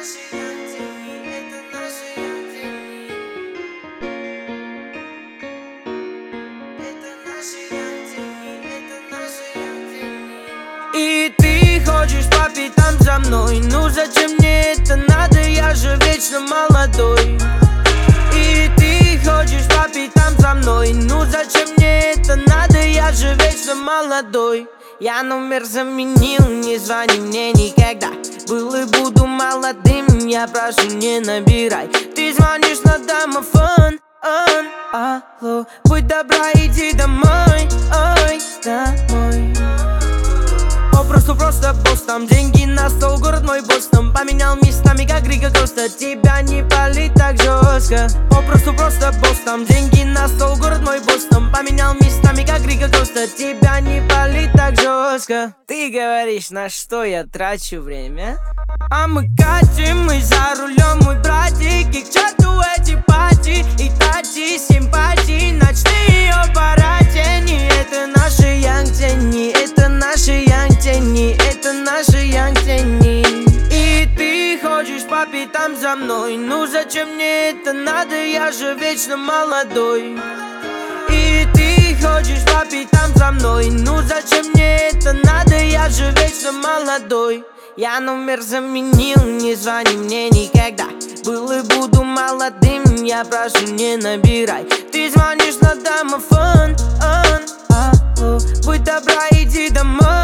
И ты хочешь по пятам за мной. Ну зачем мне это надо, я же вечно молодой. И ты хочешь по пятам за мной. Ну зачем мне это надо, я же вечно молодой. Я номер заменил, не звони мне никогда. Был и буду молодым, я прошу, не набирай. Ты звонишь на домофон, алло. Будь добра, иди домой, ой, домой. Просто босс, там деньги на стол, город мой босс. Там поменял местами, как Рига Коста. Тебя не палит так жестко. Просто босс, там деньги на стол, город мой босс. Там поменял местами, как Рига Коста. Тебя не палит так жестко. Ты говоришь, на что я трачу время? А мы катим, мы за рулем, мой братик. И к черту эти пати и тати, симпатии, ночные аппаратени. Это наши янг-тени, это наши янг-тени, это наши янг-тени. И ты хочешь по пятам за мной. Ну зачем мне это надо, я же вечно молодой. И ты хочешь по пятам за мной. Ну зачем мне это надо, я же вечно молодой. Я номер заменил, не звони мне никогда. Был и буду молодым, я прошу, не набирай. Ты звонишь на домофон, алло. Будь добра, иди домой.